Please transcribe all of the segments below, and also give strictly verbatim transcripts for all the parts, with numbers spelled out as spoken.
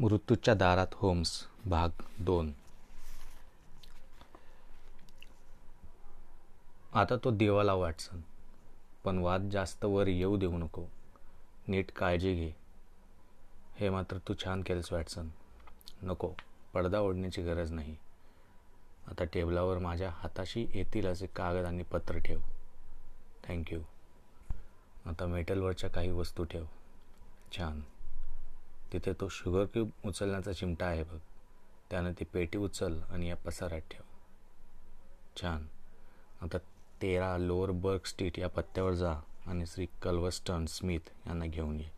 मृत्यूच्या दारात होम्स भाग दोन. आता तो दिवा लाव वॅटसन, पण वाद जास्त वर येऊ देऊ नको. नीट काळजी घे. हे मात्र तू छान केलंस वॅटसन. नको, पडदा ओढण्याची गरज नाही. आता टेबलावर माझ्या हाताशी येतील असे कागद आणि पत्र ठेव. थँक्यू. आता मेटलवरच्या काही वस्तू ठेव. छान. तिथे तो शुगर क्यूब उचलण्याचा चिमटा आहे बघ, त्यानं ती पेटी उचल आणि या पसाऱ्यात ठेव. छान. आता तेरा लोअर बर्ग स्ट्रीट या पत्त्यावर जा आणि श्री कल्वर्स्टन स्मिथ यांना घेऊन ये.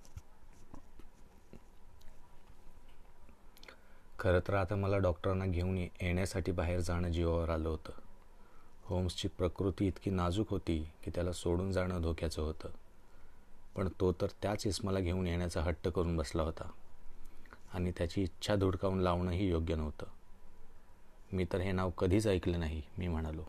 खरं तर आता मला डॉक्टरांना घेऊन येण्यासाठी बाहेर जाणं जीवावर आलं होतं. होम्सची प्रकृती इतकी नाजूक होती की त्याला सोडून जाणं धोक्याचं होतं. पण तो तर त्याच इस्माला घेऊन येण्याचा हट्ट करून बसला होता आणि त्याची इच्छा धुडकावून लावणंही योग्य नव्हतं. मी तर हे नाव कधीच ऐकलं नाही, मी म्हणालो.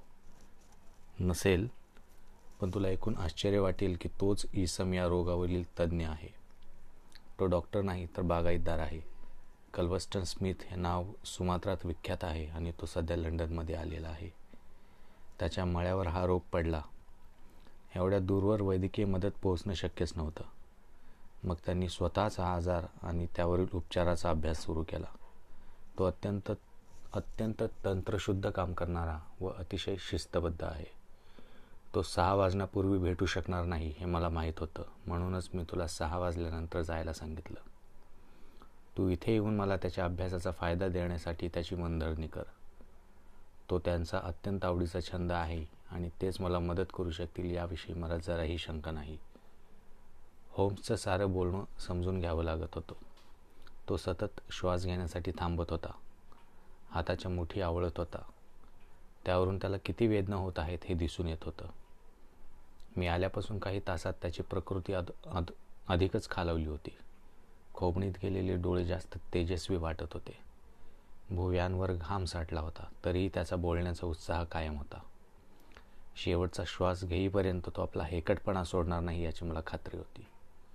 नसेल, पण तुला ऐकून आश्चर्य वाटेल की तोच इसम या रोगावरील तज्ज्ञ आहे. तो डॉक्टर नाही तर बागायतदार आहे. कल्वर्स्टन स्मिथ हे नाव सुमात्रात विख्यात आहे आणि तो सध्या लंडनमध्ये आलेला आहे. त्याच्या मळ्यावर हा रोग पडला. एवढ्या दूरवर वैद्यकीय मदत पोहोचणं शक्यच नव्हतं. मग त्यांनी स्वतःचा आजार आणि त्यावरील उपचाराचा अभ्यास सुरू केला. तो अत्यंत अत्यंत तंत्रशुद्ध काम करणारा व अतिशय शिस्तबद्ध आहे. तो सहा वाजण्यापूर्वी भेटू शकणार नाही हे मला माहीत होतं, म्हणूनच मी तुला सहा वाजल्यानंतर जायला सांगितलं. तू इथे येऊन मला त्याच्या अभ्यासाचा फायदा देण्यासाठी त्याची मनधरणी कर. तो त्यांचा अत्यंत आवडीचा छंद आहे आणि तेच मला मदत करू शकतील याविषयी मला जराही शंका नाही. होम्सचं सारं बोलणं समजून घ्यावं लागत होतं. तो सतत श्वास घेण्यासाठी थांबत होता. हाताच्या मुठी आवळत होता. त्यावरून त्याला किती वेदना होत आहेत हे दिसून येत होतं. मी आल्यापासून काही तासात त्याची प्रकृती अद अद अधिकच खालावली होती. खोबणीत गेलेले डोळे जास्त तेजस्वी वाटत होते. भुवयांवर घाम साठला होता, तरीही त्याचा बोलण्याचा उत्साह कायम होता. शेवटचा श्वास घेईपर्यंत तो आपला हेकटपणा सोडणार नाही याची मला खात्री होती.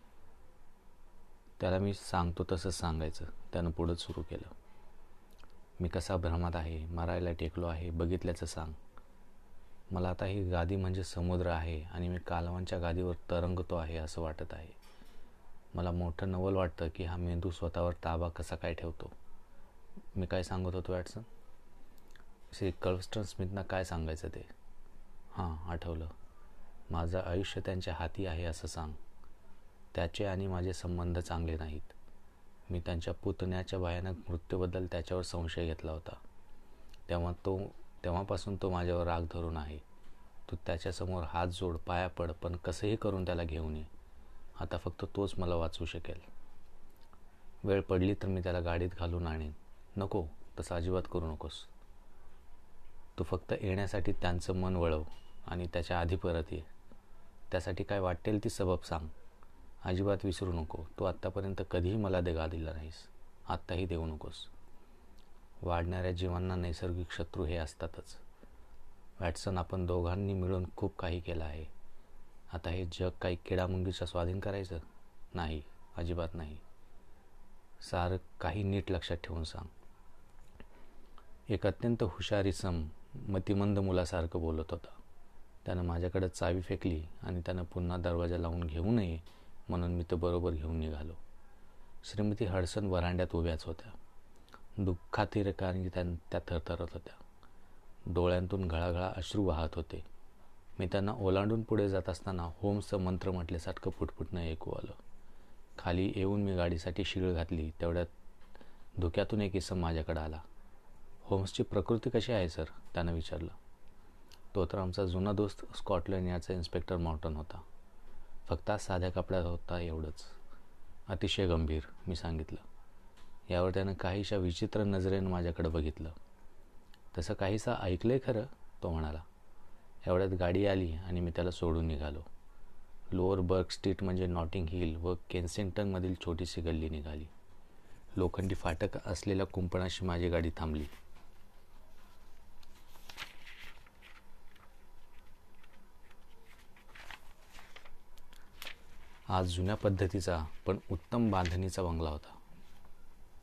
त्याला मी सांगतो तसंच सांगायचं, त्यानं पुढं सुरू केलं. मी कसा भ्रमात आहे, मरायला टेकलो आहे, बघितल्याचं सांग. मला आता ही गादी म्हणजे समुद्र आहे आणि मी कालवांच्या गादीवर तरंगतो आहे असं वाटत आहे. मला मोठं नवल वाटतं की हा मेंदू स्वतःवर ताबा कसा काय ठेवतो. मी काय सांगत होतो वॅटसन? श्री कल्वर्स्टन स्मिथना काय सांगायचं ते? हां, आठवलं. माझं आयुष्य त्यांच्या हाती आहे असं सांग. त्याचे आणि माझे संबंध चांगले नाहीत. मी त्यांच्या पुतण्याच्या भयानक मृत्यूबद्दल त्याच्यावर संशय घेतला होता. तेव्हा तो तेव्हापासून तो माझ्यावर राग धरून आहे. तू त्याच्यासमोर हात जोड, पाया पड, पण कसंही करून त्याला घेऊन ये. आता फक्त तोच मला वाचवू शकेल. वेळ पडली तर मी त्याला गाडीत घालून आणेन. नको, तसं अजिबात करू नकोस. तू फक्त येण्यासाठी त्यांचं मन वळव आणि त्याच्या आधी परत ये. त्यासाठी काय वाटेल ती सबब सांग. अजिबात विसरू नको, तू आत्तापर्यंत कधीही मला देगा दिला नाहीस. आत्ताही देऊ नकोस. वाढणाऱ्या जीवांना नैसर्गिक शत्रू हे असतातच. वॅटसन, आपण दोघांनी मिळून खूप काही केलं आहे. आता हे जग काही किडामुंगीच्या स्वाधीन करायचं? नाही, अजिबात नाही. सारं काही नीट लक्षात ठेवून सांग. एक अत्यंत हुशार इसम मतिमंद मुलासारखं बोलत होता. त्यानं माझ्याकडे चावी फेकली आणि त्यानं पुन्हा दरवाजा लावून घेऊ नये म्हणून मी तो बरोबर घेऊन निघालो. श्रीमती हडसन वरांड्यात उभ्याच होत्या. दुःखातिरेकाने त्या त्या थरथरत होत्या. डोळ्यांतून घळाघळा अश्रू वाहत होते. मी त्यांना ओलांडून पुढे जात असताना होम्सचं मंत्र म्हटल्यासारखं पुटपुटणं ऐकू आलं. खाली येऊन मी गाडीसाठी शीळ घातली. तेवढ्यात धुक्यातून एक इसम माझ्याकडे आला. होम्सची प्रकृती कशी आहे सर? त्यानं विचारलं. तो तर आमचा जुना दोस्त स्कॉटलंड यार्डचा इन्स्पेक्टर मॉर्टन होता. फक्त आज साध्या कपड्यात होता एवढंच. अतिशय गंभीर, मी सांगितलं. यावर त्यानं काहीशा विचित्र नजरेनं माझ्याकडे बघितलं. तसं काहीसं ऐकलंय खरं, तो म्हणाला. एवढ्यात गाडी आली आणि मी त्याला सोडून निघालो. लोअर बर्ग स्ट्रीट म्हणजे नॉटिंग हिल व केन्सिंग्टनमधील छोटीशी गल्ली निघाली. लोखंडी फाटक असलेल्या कुंपणाशी माझी गाडी थांबली. आज जुन्या पद्धतीचा पण उत्तम बांधणीचा बंगला होता.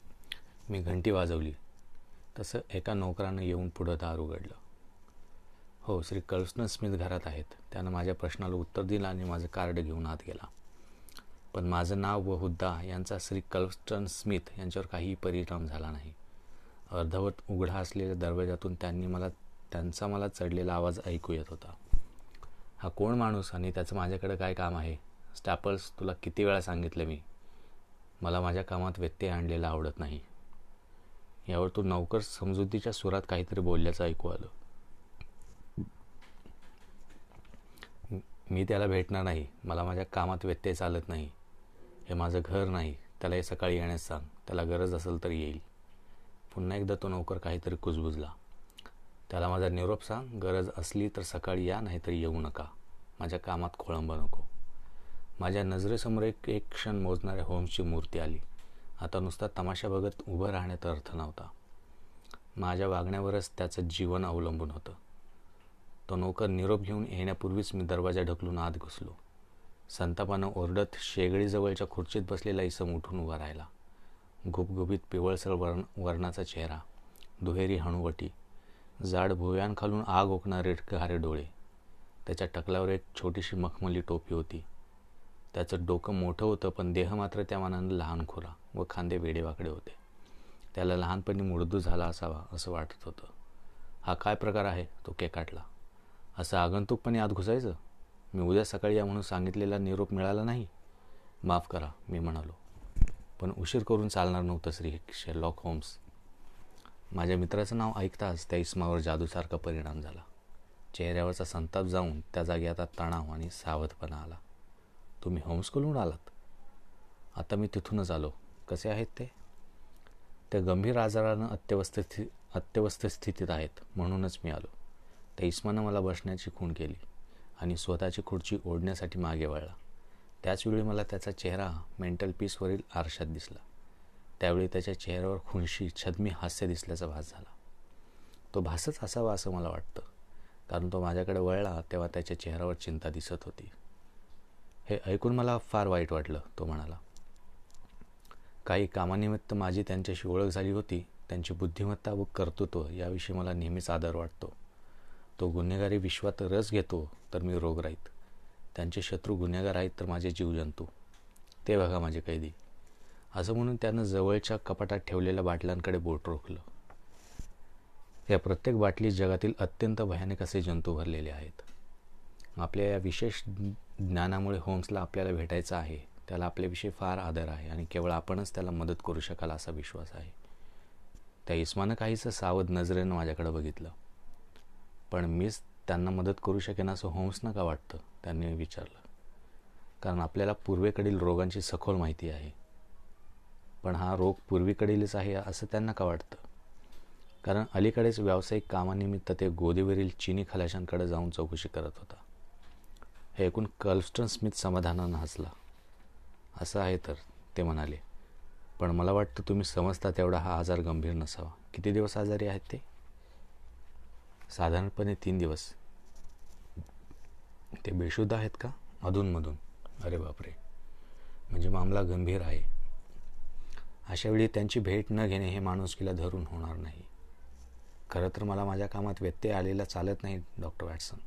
मी घंटी वाजवली तसं एका नोकरानं येऊन पुढं दार उघडलं. हो, श्री कल्स्टन स्मिथ घरात आहेत. त्यानं माझ्या प्रश्नाला उत्तर दिलं आणि माझं कार्ड घेऊन आत गेला. पण माझं नाव व हुद्दा यांचा श्री कल्स्टन स्मिथ यांच्यावर काहीही परिणाम झाला नाही. अर्धवट उघडा असलेल्या दरवाजातून त्यांनी मला त्यांचा मला चढलेला आवाज ऐकू येत होता. हा कोण माणूस आणि त्याचं माझ्याकडे काय काम आहे? स्टॅपल्स, तुला किती वेळा सांगितलं मी, मला माझ्या कामात व्यत्यय आणलेला आवडत नाही. यावर तो नौकर समजुतीच्या सुरात काहीतरी बोलल्याचं ऐकू आलं. मी त्याला भेटणार नाही. मला माझ्या कामात व्यत्यय चालत नाही. हे माझं घर नाही. त्याला हे सकाळी येण्यास सांग. त्याला गरज असेल तर येईल. पुन्हा एकदा तो नौकर काहीतरी कुजबुजला. त्याला माझा निरोप सांग. गरज असली तर सकाळी या, नाहीतर येऊ नका. माझ्या कामात खोळंब नको. माझ्या नजरेसमोर एक एक क्षण मोजणाऱ्या होम्सची मूर्ती आली. आता नुसता तमाशा बघत उभं राहण्यात अर्थ नव्हता. माझ्या वागण्यावरच त्याचं जीवन अवलंबून होतं. तो नौकर निरोप घेऊन येण्यापूर्वीच मी दरवाजा ढकलून आत घुसलो. संतापानं ओरडत शेगडीजवळच्या खुर्चीत बसलेला इसम उठून उभा राहिला. गुबगुबीत पिवळसर वर्ण वर्णाचा चेहरा, दुहेरी हणुवटी, जाड भुवयांखालून आग ओकणारे गारे डोळे. त्याच्या टकलावर एक छोटीशी मखमली टोपी होती. त्याचं डोकं मोठं होतं, पण देह मात्र त्या मानानं लहानखुरा व खांदे वेडेवाकडे होते. त्याला लहानपणी मुडदू झाला असावा असं वाटत होतं. हा काय प्रकार आहे? तो केकाटला. असं आगंतुकपणे आत घुसायचं? मी उद्या सकाळी या म्हणून सांगितलेला निरोप मिळाला नाही. माफ करा, मी म्हणालो. पण उशीर करून चालणार नव्हतं श्री शेरलॉक होम्स. माझ्या मित्राचं नाव ऐकताच त्या इस्मावर जादूसारखा परिणाम झाला. चेहऱ्यावरचा संताप जाऊन त्या जागी आता तणाव आणि सावधपणा आला. तुम्ही होम्सकडून आलात? आता मी तिथूनच आलो. कसे आहेत ते? त्या गंभीर आजारानं अत्यवस्थ स्थि अत्यवस्थ स्थितीत आहेत, म्हणूनच मी आलो. त्या इस्मानं मला बसण्याची खूण केली आणि स्वतःची खुर्ची ओढण्यासाठी मागे वळला. त्याचवेळी मला त्याचा चेहरा मेंटल पीसवरील आरशात दिसला. त्यावेळी त्याच्या चेहऱ्यावर खुनशी छद्मी हास्य दिसल्याचा भास झाला. तो भासच असावा असं मला वाटतं, कारण तो माझ्याकडे वळला तेव्हा त्याच्या चेहऱ्यावर चिंता दिसत होती. हे ऐकून मला फार वाईट वाटलं, तो म्हणाला. काही कामानिमित्त माझी त्यांच्याशी ओळख झाली होती. त्यांची बुद्धिमत्ता व कर्तृत्व याविषयी मला नेहमीच आदर वाटतो. तो गुन्हेगारी विश्वात रस घेतो तर मी रोगराईत. त्यांचे शत्रू गुन्हेगार आहेत तर माझे जीवजंतू. ते बघा माझे कैदी. असं म्हणून त्यानं जवळच्या कपाटात ठेवलेल्या बाटल्यांकडे बोट रोखलं. या प्रत्येक बाटलीत जगातील अत्यंत भयानक असे जंतू भरलेले आहेत. आपल्या या विशेष ज्ञानामुळे होम्सला आपल्याला भेटायचं आहे. त्याला आपल्याविषयी फार आदर आहे आणि केवळ आपणच त्याला मदत करू शकाल असा विश्वास आहे. त्या इस्मानं काहीसं सावध नजरेनं माझ्याकडे बघितलं. पण मीच त्यांना मदत करू शकेन असं होम्सनं का वाटतं? त्यांनी विचारलं. कारण आपल्याला पूर्वेकडील रोगांची सखोल माहिती आहे. पण हा रोग पूर्वीकडीलच आहे असं त्यांना का वाटतं? कारण अलीकडेच व्यावसायिक कामानिमित्त ते गोदीवरील चिनी खलाशांकडे जाऊन चौकशी करत होता. हे ऐकून कल्स्टन स्मिथ समाधानानं हसला. असं आहे तर, ते म्हणाले. पण मला वाटतं तुम्ही समजता तेवढा हा आजार गंभीर नसावा. किती दिवस आजारी आहेत ते? साधारणपणे तीन दिवस. ते बेशुद्ध आहेत का? अधूनमधून. अरे बापरे, म्हणजे मामला गंभीर आहे. अशावेळी त्यांची भेट न घेणे हे माणुसकीला धरून होणार नाही. खरं तर मला माझ्या कामात व्यत्यय आलेला चालत नाही डॉक्टर वॅटसन.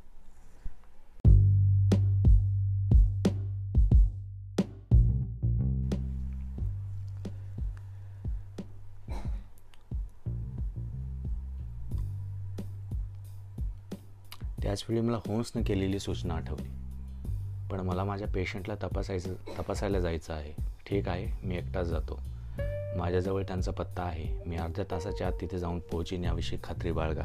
त्याचवेळी मला होम्सनं केलेली सूचना आठवली. पण मला माझ्या पेशंटला तपासायचं तपासायला जायचं आहे. ठीक आहे, मी एकटाच जातो. माझ्याजवळ त्यांचा पत्ता आहे. मी अर्ध्या तासाच्या आत तिथे जाऊन पोहोचीन याविषयी खात्री बाळगा.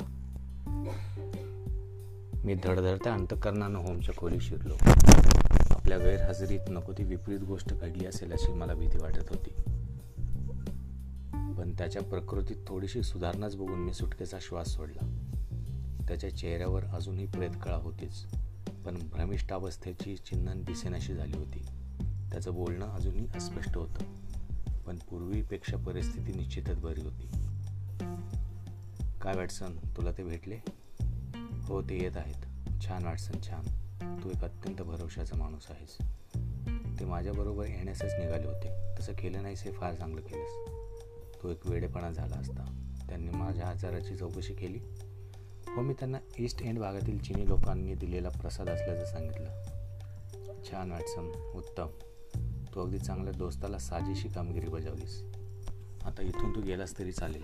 मी धडधडत्या अंतःकरणानं होमच्या खोलीत शिरलो. आपल्या गैरहजेरीत नको ती विपरीत गोष्ट घडली असेल अशी मला भीती वाटत होती. पण त्याच्या प्रकृतीत थोडीशी सुधारणाच बघून मी सुटकेचा श्वास सोडला. त्याच्या चेहऱ्यावर अजूनही प्रेतकळा होतीच, पण भ्रमिष्ठावस्थेची चिन्ह दिसेनाशी झाली होती. त्याचं बोलणं अजूनही अस्पष्ट होतं, पण पूर्वीपेक्षा परिस्थिती निश्चितच बरी होती. काय वॅटसन, तुला ते भेटले? हो, ते येत आहेत. छान वॅटसन, छान. तू एक अत्यंत भरवशाचा माणूस आहेस. ते माझ्याबरोबर येण्यासच निघाले होते. तसं केलं नाहीस हे फार चांगलं केलंस. तो एक वेडेपणा झाला असता. त्यांनी माझ्या आजाराची चौकशी केली. हो, मी त्यांना ईस्ट एंड भागातील चिनी लोकांनी दिलेला प्रसाद असल्याचं सांगितलं. छान वॅटसन, उत्तम. तू अगदी चांगल्या दोस्ताला साजेशी कामगिरी बजावलीस. आता इथून तू गेलास तरी चालेल.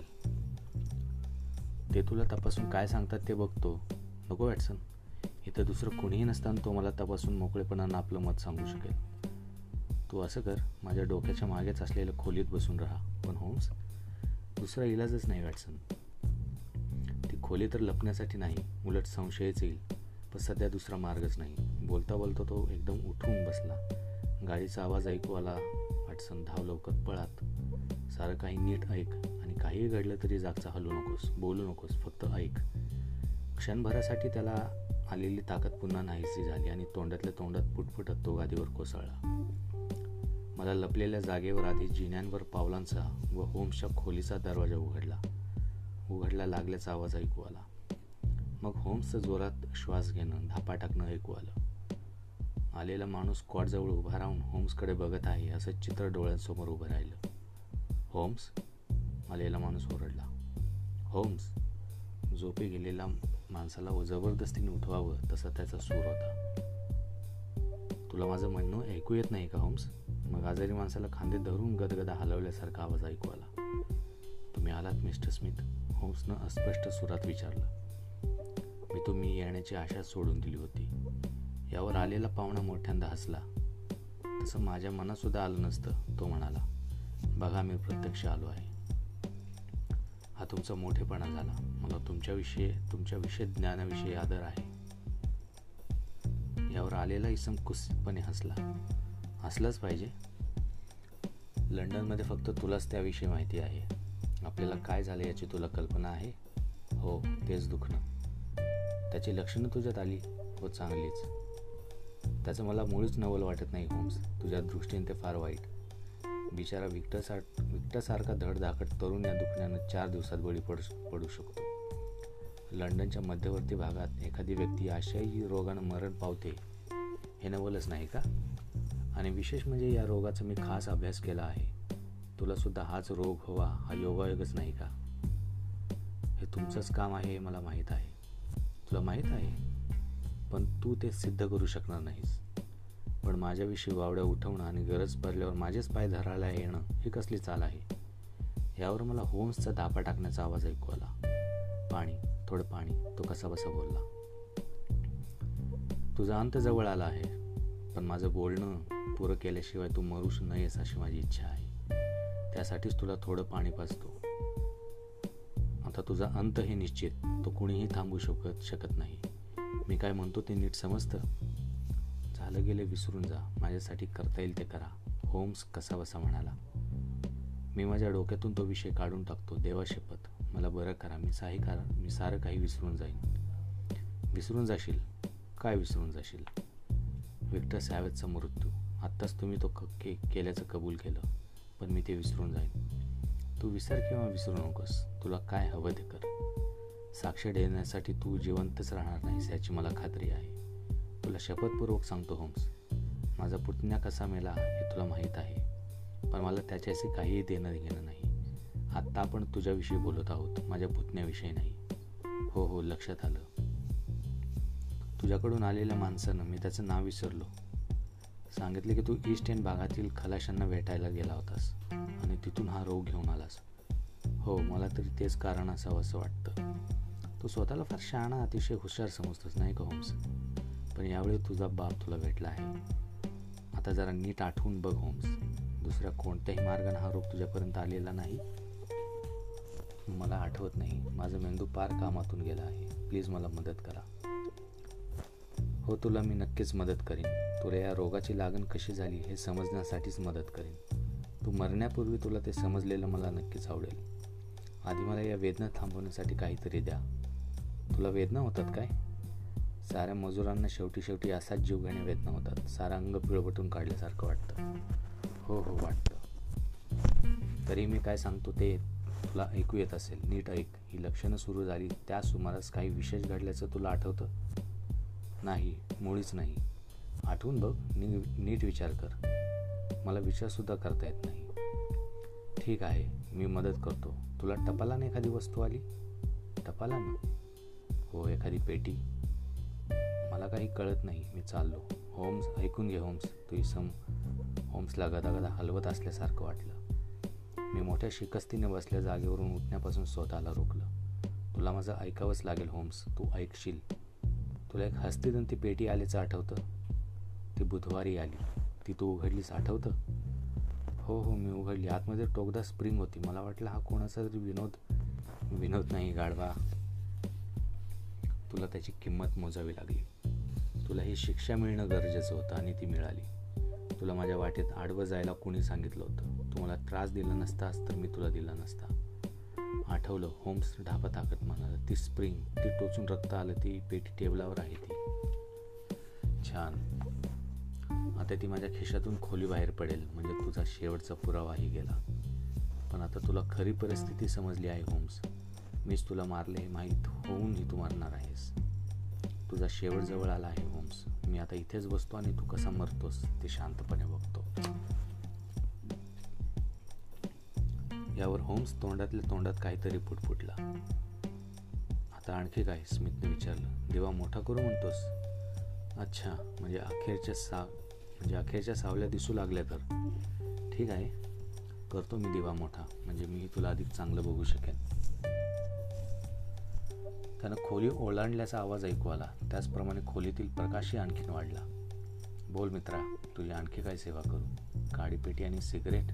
ते तुला तपासून काय सांगतात ते बघतो. नको वॅटसन, इथं दुसरं कोणीही नसताना तो मला तपासून मोकळेपणानं आपलं मत सांगू शकेल. तू असं कर, माझ्या डोक्याच्या मागेच असलेल्या खोलीत बसून राहा. पण होम्स, दुसरा इलाजच नाही वॅटसन. ती खोली तर लपण्यासाठी नाही, उलट संशयच येईल. पण सध्या दुसरा मार्गच नाही. बोलता बोलता तो एकदम उठून बसला. गाडीचा आवाज ऐकू आला. वॅटसन, धाव लवकर, पळात. सारं काही नीट ऐक आणि काहीही घडलं तरी जागचा हलू नकोस, बोलू नकोस, फक्त ऐक. क्षणभरासाठी त्याला आलेली ताकद पुन्हा नाहीशी झाली आणि तोंडातल्या तोंडात पुटपुटत तो गादीवर कोसळला. मला लपलेल्या जागेवर आधी जिन्यांवर पावलांचा व होम्सच्या खोलीचा दरवाजा उघडला उघडला लागल्याचा आवाज ऐकू आला. मग होम्सचं जोरात श्वास घेणं, धापा टाकणं ऐकू आलं. आलेला माणूस कॉटजवळ उभा राहून होम्सकडे बघत आहे असं चित्र डोळ्यांसमोर उभं राहिलं. होम्स, आलेला माणूस ओरडला. होम्स, झोपी गेलेल्या माणसाला जबरदस्तीने उठवावं तसा त्याचा सूर होता. तुला माझं म्हणणं ऐकू येत नाही का होम्स? मग आजारी माणसाला खांदे धरून गदगदा हलवल्यासारखा आवाज ऐकू आला. तुम्ही आलात मिस्टर स्मिथ? होम्सनं अस्पष्ट सुरात विचारलं. मी तुम्ही येण्याची आशा सोडून दिली होती. यावर आलेला पाहुणा मोठ्यांदा हसला. तसं माझ्या मनात सुद्धा आलं नसतं, तो म्हणाला. बघा, मी प्रत्यक्ष आलो आहे. हा तुमचा मोठेपणा झाला. मला तुमच्याविषयी तुमच्या विषय ज्ञानाविषयी आदर आहे. यावर आलेला इसम कुत्सितपणे हसला. हसलंच पाहिजे. लंडनमध्ये फक्त तुलाच त्याविषयी माहिती आहे. आपल्याला काय झालं याची तुला कल्पना आहे? हो, तेच दुखणं. त्याची लक्षणं तुझ्यात आली हो, चांगलीच. त्याचं मला मुळीच नवल वाटत नाही होम्स. तुझ्या दृष्टीने ते फार वाईट. बिचारा विक्टर सार विक्टरसारखा धडधाकट तरुण या दुखण्यानं चार दिवसात बळी पडू पडू शकतो. लंडनच्या मध्यवर्ती भागात एखादी व्यक्ती आशायी रोगानं मरण पावते हे नवलच नाही का? आणि विशेष म्हणजे या रोगाचा मी खास अभ्यास केला आहे. तुला सुद्धा हाच रोग हवा हा योगायोगच नाही का? हे तुमचंच काम आहे हे मला माहीत आहे. तुला माहीत आहे, पण तू ते सिद्ध करू शकणार नाहीस. पण माझ्याविषयी वावड्या उठवणं आणि गरज पडल्यावर माझेच पाय धरायला येणं ही कसली चाल आहे? यावर मला होम्सचा धापा टाकण्याचा आवाज ऐकू आला. पाणी, थोडं पाणी. तो कसा बसा बोलला. तुझा अंत जवळ आला आहे, पण माझं बोलणं पुरं केल्याशिवाय तू मरूच नयेस अशी माझी इच्छा आहे. त्यासाठीच तुला थोडं पाणी पाजतो. आता तुझा अंत हे निश्चित, तो कुणीही थांबू शकत शकत नाही. मी काय म्हणतो ते नीट समजतं? झालं गेले विसरून जा. माझ्यासाठी करता येईल ते करा, होम्स कसा बसा म्हणाला. मी माझ्या डोक्यातून तो विषय काढून टाकतो. देवा शपथ, मला बरं करा. मी साही करा मी सारं काही विसरून जाईन. विसरून जाशील? काय विसरून जाशील? विक्टर सॅवेजचा मृत्यू. आत्ताच तुम्ही तो के केल्याचं कबूल केलं, पण मी ते विसरून जाईन. तू विसर किंवा विसरू नकोस. तुला काय हवं ते कर. साक्ष देण्यासाठी तू जिवंतच राहणार नाहीस याची मला खात्री आहे. तुला शपथपूर्वक सांगतो होम्स, माझा पुतण्या कसा मेला हे तुला माहीत आहे, पण मला त्याच्याशी काहीही देणं घेणं नाही. आत्ता आपण तुझ्याविषयी बोलत आहोत, माझ्या पुतण्याविषयी नाही. हो हो, लक्षात आलं. तुझ्याकडून आलेल्या माणसानं, मी त्याचं नाव विसरलो, सांगितले की तू ईस्ट एंड भागातील खलाशांना भेटायला गेला होतास आणि तिथून हा रोग घेऊन आलास. हो, मला तरी तेच कारण असावं असं वाटतं. तू स्वतःला फार शहाणा, अतिशय हुशार समजतोस नाही का होम्स? पण यावेळी तुझा बाप तुला भेटला आहे. आता जरा नीट आठवून बघ होम्स, दुसऱ्या कोणत्याही मार्गाने हा रोग तुझ्यापर्यंत आलेला नाही. मला आठवत नाही. माझा मेंदू पार कामातून गेला आहे. प्लीज मला मदत करा. हो, तुला मी नक्कीच मदत करीन. तुला या रोगाची लागण कशी झाली हे समजण्यासाठीच मदत करीन. तू मरण्यापूर्वी तुला ते समजलेलं मला नक्कीच आवडेल. आधी मला या वेदना थांबवण्यासाठी काहीतरी द्या. तुला वेदना होतात काय? साऱ्या मजुरांना शेवटी शेवटी असाच जीवघेण्या वेदना होतात. सारं अंग पिळवटून काढल्यासारखं वाटतं. हो हो, वाटतं. तरी मी काय सांगतो ते तुला ऐकू येत असेल. नीट ऐक. ही लक्षणं सुरू झाली त्या सुमारास काही विशेष घडल्याचं तुला आठवतं? नाही, मुळीच नाही. आठवून बघ, नी नीट विचार कर. मला विचारसुद्धा करता येत नाही. ठीक आहे, मी मदत करतो. तुला टपालाने एखादी वस्तू आली? टपालाने? हो, एखादी पेटी. मला काही कळत नाही. मी चाललो. होम्स, ऐकून घे होम्स. तू इसम होम्सला गदागदा हलवत असल्यासारखं वाटलं. मी मोठ्या शिकस्तीने बसल्या जागेवरून उठण्यापासून स्वतःला रोखलं. तुला माझं ऐकावंच लागेल होम्स. तू ऐकशील. तुला एक हस्तिदंती पेटी आल्याचं आठवतं? ती बुधवारी आली. ती तू उघडलीस, आठवतं? हो हो, मी उघडली. आतमध्ये टोकदार स्प्रिंग होती. मला वाटलं हा कोणाचा तरी विनोद विनोद नाही गाढवा. तुला त्याची किंमत मोजावी लागली. तुला ही शिक्षा मिळणं गरजेचं होतं आणि ती मिळाली. तुला माझ्या वाटेत आडवं जायला कोणी सांगितलं होतं? तू मला त्रास दिला नसतास तर मी तुला दिला नसता. आठवलं, होम्स ढापा टाकत म्हणाला. ती स्प्रिंग, ती टोचून रक्त आलं, ती पेटी टेबलावर आहे ती. छान. आता ती माझ्या खिशातून खोली बाहेर पडेल, म्हणजे तुझा शेवटचा पुरावाही गेला. पण आता तुला खरी परिस्थिती समजली आहे होम्स. मीच तुला मारले हे माहीत होऊनही तू मरणार आहेस. तुझा शेवट जवळ आला आहे होम्स. मी आता इथेच बसतो आणि तू कसा मरतोस ते शांतपणे बघतो. यावर होम्स तोंडातल्या तोंडात काहीतरी पुटपुटला. आता आणखी काय? स्मिथने विचारलं. दिवा मोठा करू म्हणतोस? अच्छा, म्हणजे अखेरच्या सा म्हणजे अखेरच्या सावल्या दिसू लागल्या तर? ठीक आहे, करतो मी दिवा मोठा, म्हणजे मी तुला अधिक चांगलं बघू शकेन. त्यानं खोली ओलांडल्याचा आवाज ऐकू आला. त्याचप्रमाणे खोलीतील प्रकाशही आणखीन वाढला. बोल मित्रा, तुझी आणखी काय सेवा करू? काडीपेटी आणि सिगरेट?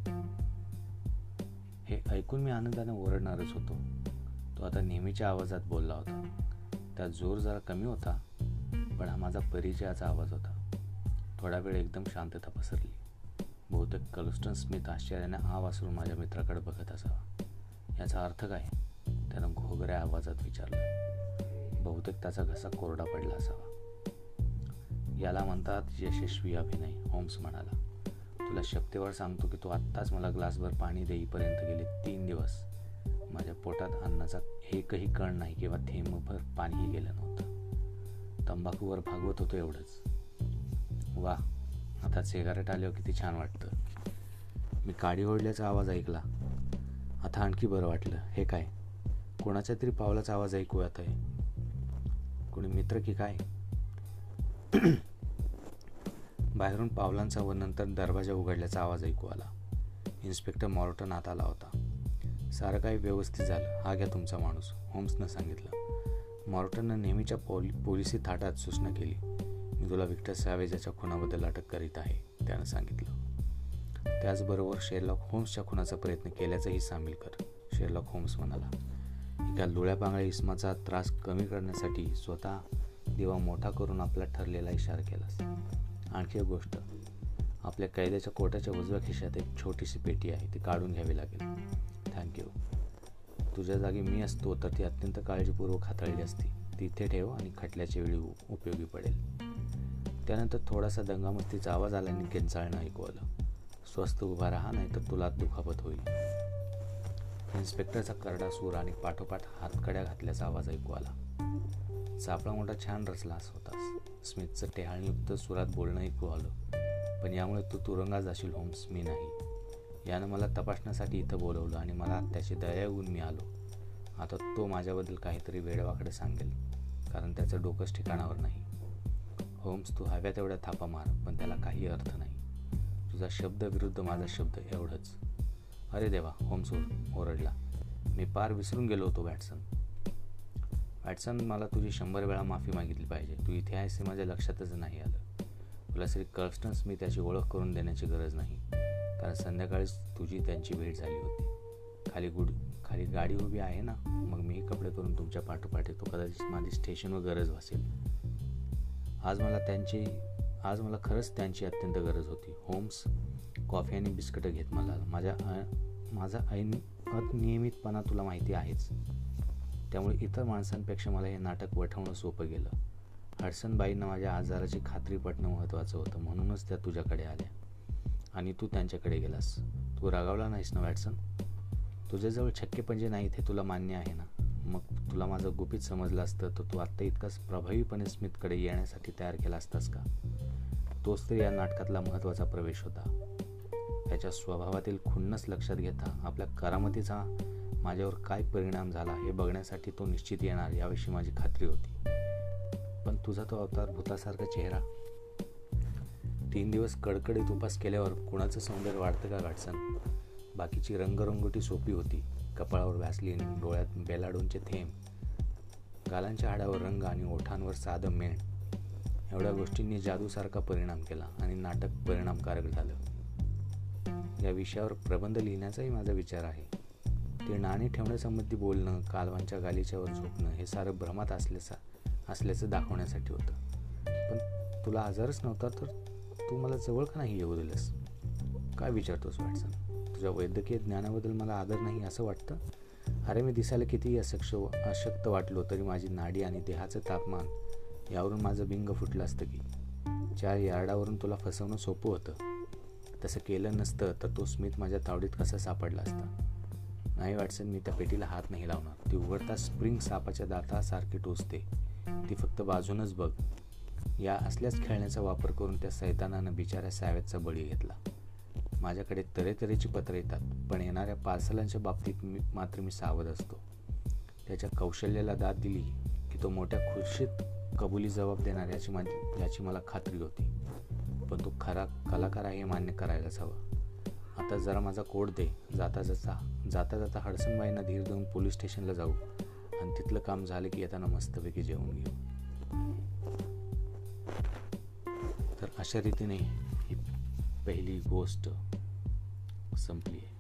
हे ऐकून मी आनंदाने ओरडणारच होतो. तो आता नेहमीच्या आवाजात बोलला होता. त्यात जोर जरा कमी होता, पण हा माझा परिचयाचा आवाज होता. थोडा वेळ एकदम शांतता पसरली. बहुतेक कल्स्टन स्मिथ आश्चर्याने आ वासरून माझ्या मित्राकडे बघत असावा. याचा अर्थ काय? त्यानं घोगऱ्या आवाजात विचारलं. बहुतेक त्याचा घसा कोरडा पडला असावा. याला म्हणतात यशस्वी अभिनय, होम्स म्हणाला. तुला शपथेवर सांगतो की तू आत्ताच मला ग्लासभर पाणी देईपर्यंत गेले तीन दिवस माझ्या पोटात अन्नाचा एकही कण नाही किंवा थेंबभर पाणीही गेलं नव्हतं. तंबाखूवर भागवत होतो एवढंच. वा, आता सिगारेट आल्यावर किती छान वाटतं. मी काडी ओढल्याचा आवाज ऐकला. आता आणखी बरं वाटलं. हे काय? कोणाच्या तरी पावलाचा आवाज ऐकू येत आहे. कोणी मित्र की काय? बाहेरून पावलांचा व नंतर दरवाजा उघडल्याचा आवाज ऐकू आला. इन्स्पेक्टर मॉर्टन आत आला होता. सारं काही व्यवस्थित झालं. हा घ्या तुमचा माणूस, होम्सनं सांगितलं. मॉर्टननं नेहमीच्या पोलि पोलिसी थाटात सूचना केली. मी तुला विक्टर सॅवेज याच्या खुनाबद्दल अटक करीत आहे, त्यानं सांगितलं. त्याचबरोबर शेरलॉक होम्सच्या खुनाचा प्रयत्न केल्याचंही सामील कर, शेरलॉक होम्स म्हणाला. एका लुळ्यापांगळ्या इस्माचा त्रास कमी करण्यासाठी स्वतः दिवा मोठा करून आपला ठरलेला इशारा केलास. आणखी एक गोष्ट, आपल्या कैद्याच्या कोटाच्या उजव्या खिशात एक छोटीशी पेटी आहे, ती काढून घ्यावी लागेल. थँक्यू. तुझ्या जागी मी असतो तर ती अत्यंत काळजीपूर्वक हाताळली असती. ती इथे ठेव आणि खटल्याच्या वेळी उपयोगी पडेल. त्यानंतर थोडासा दंगामस्तीचा आवाज आल्याने किंचाळणं ऐकू आलं. स्वस्थ उभा राहा, नाही तर तुला दुखापत होईल. इन्स्पेक्टरचा करडा सूर आणि पाठोपाठ हातकड्या घातल्याचा आवाज ऐकू आला. सापळा मोठा छान रचलास होतास. स्मिथचं टेहाळणीयुक्त सुरात बोलणं ऐकू आलं. पण यामुळे तू तुरुंगात जाशील होम्स, मी नाही. यानं मला तपासण्यासाठी इथं बोलवलं आणि मला त्याची दया येऊन मी आलो. आता तो माझ्याबद्दल काहीतरी वेडवाकडे सांगेल, कारण त्याचं डोकंच ठिकाणावर नाही. होम्स, तू हव्या तेवढ्या थापा मार, पण त्याला काही अर्थ नाही. तुझा शब्द विरुद्ध माझा शब्द, एवढंच. अरे देवा, होम्स ओरडला. मी पार विसरून गेलो होतो वॅटसन. वॅटसन, मला तुझी शंभर वेळा माफी मागितली पाहिजे. तू इथे आहेस हे माझ्या लक्षातच नाही आलं. तुला श्री कर्स्टन स्मिथ याची ओळख करून देण्याची गरज नाही, कारण संध्याकाळीच तुझी त्यांची भेट झाली होती. खाली गुड खाली गाडी उभी आहे ना, मग मीही कपडे करून तुमच्या पाठोपाठ येतो. कदाचित माझी स्टेशनवर गरज भासेल. आज मला त्यांची आज मला खरंच त्यांची अत्यंत गरज होती. होम्स कॉफी आणि बिस्किटं घेत मला. माझ्या माझा ऐन अनियमितपणा तुला माहिती आहेच, त्यामुळे इतर माणसांपेक्षा मला हे नाटक वठवणं सोपं गेलं. हडसनबाईंना माझ्या आजाराची खात्री पटणं महत्त्वाचं होतं, म्हणूनच त्या तुझ्याकडे आल्या आणि तू त्यांच्याकडे गेलास. तू रागावला नाहीस ना वॅटसन? तुझ्याजवळ छक्के पंजे नाहीत हे तुला मान्य आहे ना? मग तुला माझं गुपित समजलं असतं तर तू आत्ता इतकाच प्रभावीपणे स्मिथकडे येण्यासाठी तयार केला असतास का? तोच तर या नाटकातला महत्त्वाचा प्रवेश होता. त्याच्या स्वभावातील खुन्नस लक्षात घेता आपल्या करामतीचा माझ्यावर काय परिणाम झाला हे बघण्यासाठी तो निश्चित येणार याविषयी माझी खात्री होती. पण तुझा तो अवतार भूतासारखा चेहरा, तीन दिवस कडकडीत उपास केल्यावर कुणाचं सौंदर्य वाढतं का गाडसन? बाकीची रंगरंगोटी सोपी होती. कपाळावर व्हॅसलीन, डोळ्यात बेलाडूंचे थेंब, गालांच्या हाडावर रंग आणि ओठांवर साधं मेण, एवढ्या गोष्टींनी जादूसारखा परिणाम केला आणि नाटक परिणामकारक झालं. या विषयावर प्रबंध लिहिण्याचाही माझा विचार आहे. ते नाणी ठेवण्यासंबंधी बोलणं, कालवांच्या गालीच्यावर झोपणं हे सारं भ्रमात असल्याचा असल्याचं दाखवण्यासाठी होतं. पण तुला आजारच नव्हता तर तू मला जवळ का नाही येऊ दिलंस? काय विचारतोस वॅटसन? तुझ्या वैद्यकीय ज्ञानाबद्दल मला आदर नाही असं वाटतं? अरे, मी दिसायला कितीही अशक्ष अशक्त वाटलो तरी माझी नाडी आणि देहाचं तापमान यावरून माझं बिंग फुटलं असतं की. चार यार्डावरून तुला फसवणं सोपं होतं. तसं केलं नसतं तर तो स्मिथ माझ्या तावडीत कसा सापडला असता? नाही वॅटसन, मी त्या पेटीला हात नाही लावणार. ती उघडता स्प्रिंग सापाच्या दातासारखी टोचते. ती फक्त बाजूनच बघ. या असल्याच खेळण्याचा वापर करून त्या सैतानानं बिचाऱ्या सॅवेजचा बळी घेतला. माझ्याकडे तऱ्हेतऱ्हेची पत्रं येतात, पण येणाऱ्या पार्सलांच्या बाबतीत मी मात्र मी सावध असतो. त्याच्या कौशल्याला दाद दिली की तो मोठ्या खुर्शीत कबुली जबाब देणार याची माझी याची मला खात्री होती. पण तो खरा कलाकार आहे हे मान्य करायलाच हवं. आता जरा माझा कोड दे. जाता जाता जाता जाता हडसनबाईंना धीर देऊन पोलीस स्टेशनला जाऊ आणि तिथलं काम झालं की येताना मस्तपैकी जेवून घेऊ. तर अशा रीतीने ही पहिली गोष्ट संपली आहे.